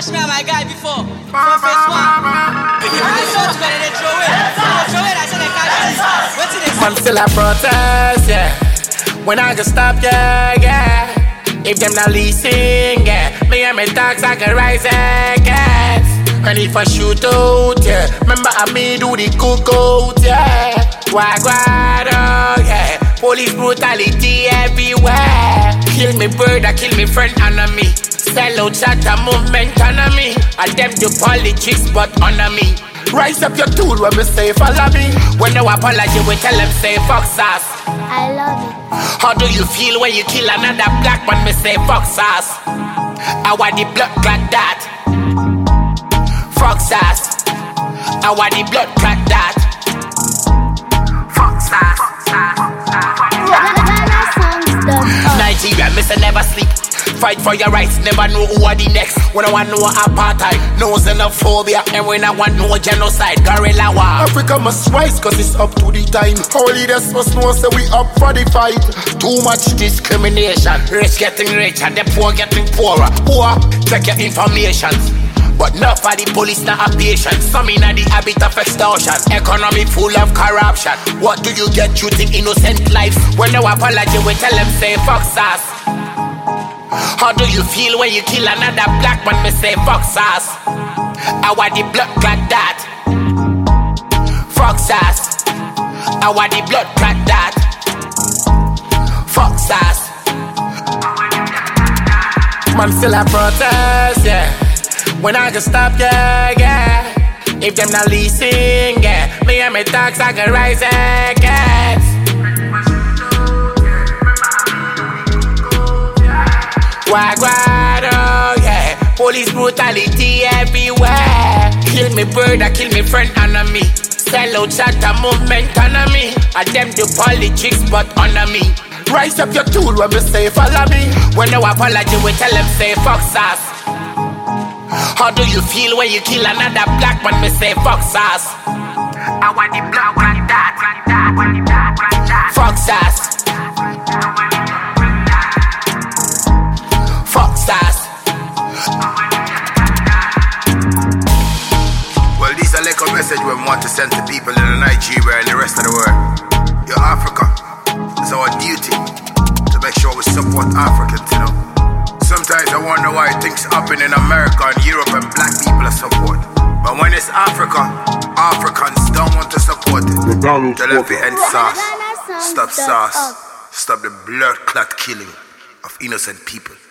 touched me and my guy before. From phase one. I saw together they throw it. I said they catch it. What's it? Man still a protest, yeah. When I can stop, yeah. If them not leasing, yeah. Me and my dogs I can rise again. And if I shoot out, yeah. Remember I me do the cookout, yeah. Guaguado, yeah. Police brutality everywhere. Kill me brother, kill me friend, enemy. Sell out shatter movement, enemy. And them do politics, but honor me. Rise up your tool when we say follow me. When no apology, we tell them say fuck sauce. I love it. How do you feel when you kill another black man? Me say fuck sauce. I want the blood clot that. Fuck sauce. I want the blood clot that. Fuck sauce. Nigeria, me say never sleep. Fight for your rights, never know who are the next. When I want no apartheid, no xenophobia. And when I want no genocide, guerrilla war. Africa must rise cause it's up to the time. Our leaders must know say we up for the fight. Too much discrimination. Rich getting rich and the poor getting poorer. Poor, check your information. But not for the police not a patient. Some in the habit of extortion. Economy full of corruption. What do you get shooting innocent lives? When no apology we tell them say fuck sauce. How do you feel when you kill another black man? Me say fuck sauce. I want the blood clot that. Fuck sauce. I want the blood clot that. Fuck sauce. Man still a protest, yeah. When I can stop, yeah. If them not leasing, yeah. Me and my dogs I can rise again. Guaguado, yeah. Police brutality everywhere. Kill me brother, kill me friend, enemy. Sell out shatter movement, enemy. And them do politics, but honor me. Rise up your tool when we say follow me. When no apology, we tell them say fuck sauce. How do you feel when you kill another black man? Me say fuck sauce. I want the blood like that. Fuck sauce. Fuck sauce. Well, this is a little message we want to send to people in Nigeria and the rest of the world. Yo, Africa, it's our duty to make sure we support Africans, you know. Sometimes I wonder why things happen in America and Europe and black people are support. But when it's Africa, Africans don't want to support it. Tell them to end sauce. Stop sauce. Stop the blood clot killing of innocent people.